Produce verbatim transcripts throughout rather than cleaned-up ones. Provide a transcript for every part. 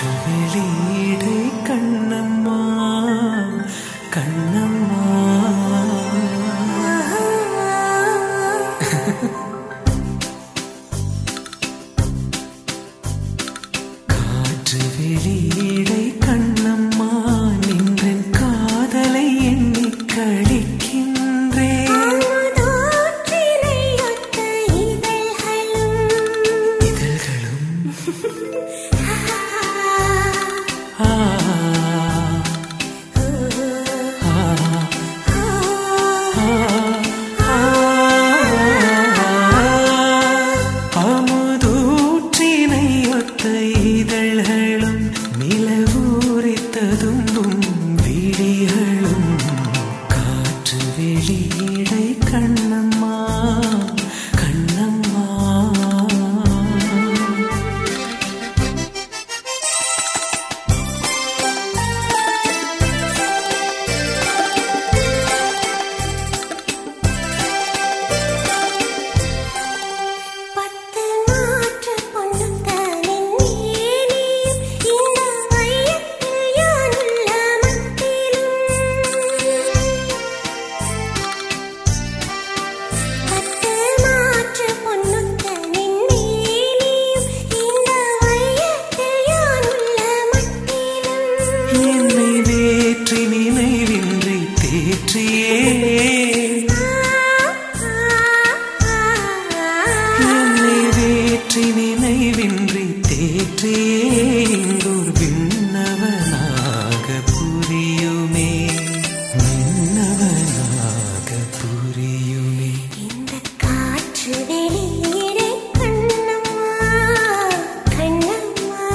வெளியீடை கண்ணம்மா கண்ணம்மா காற்று வெளியீடை கண்ணம்மா நின்றன் காதலை எண்ணி கழிக்கின்றேன். இதழ்களும் நிலவூரித்ததும்பும் விழிகளும் காற்று வெளியீடை கண்ணம்மா கண்ணம்மா நினைவின்றி தேற்றியே என்னை வேற்றி நினைவின்றி தேற்றியே இங்கோர் விண்ணவனாக புரியுமே விண்ணவனாக புரியுமே. இந்த காற்று வெளியீடை கண்ணம்மா கண்ணம்மா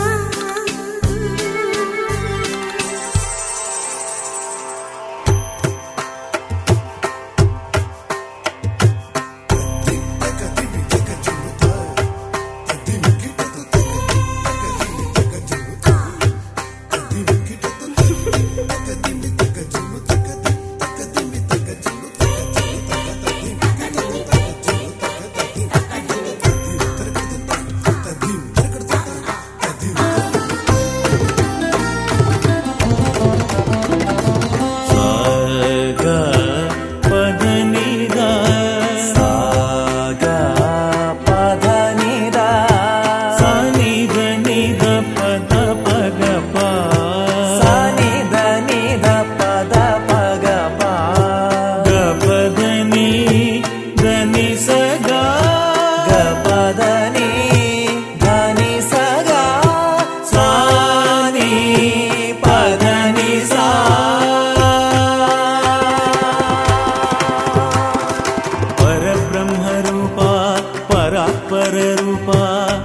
पररूपा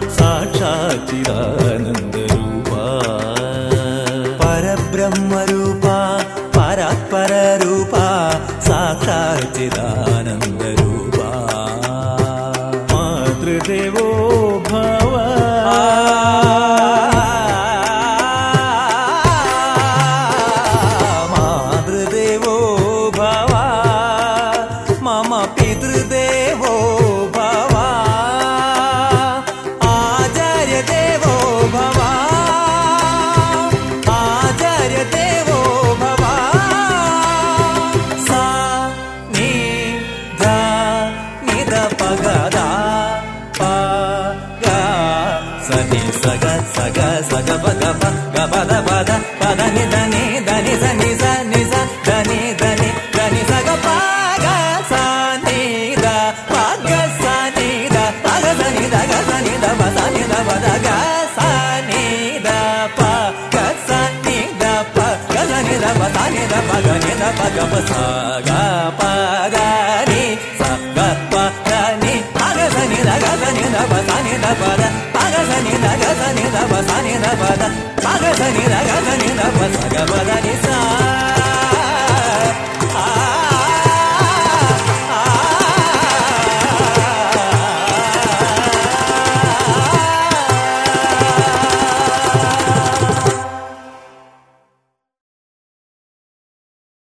साक्षाच्चिदानन्दरूपा परब्रह्मरूपा परात्पररूपा साक्षाच्चिदानन्दरूपा मातृदेवो भव मातृदेवो भव मम पितृदेवो sani saga saga saga paga pa ga pada pada pada ni dani dani sani sani sa dani dani dani saga paga sani da paga sani da paga sani da ga sani da pa sani da pa da ga sani da pa ga sani da pa ga sani da pa sani da pa ga ni da pa ga pa sa ga pa ga ni sa ga pa ga ni paga sani da ga sani da pa sani da pa da Sani da ga sani da ba sani da ba da, pa ga sani da ga sani da ba sa ga ba da ni.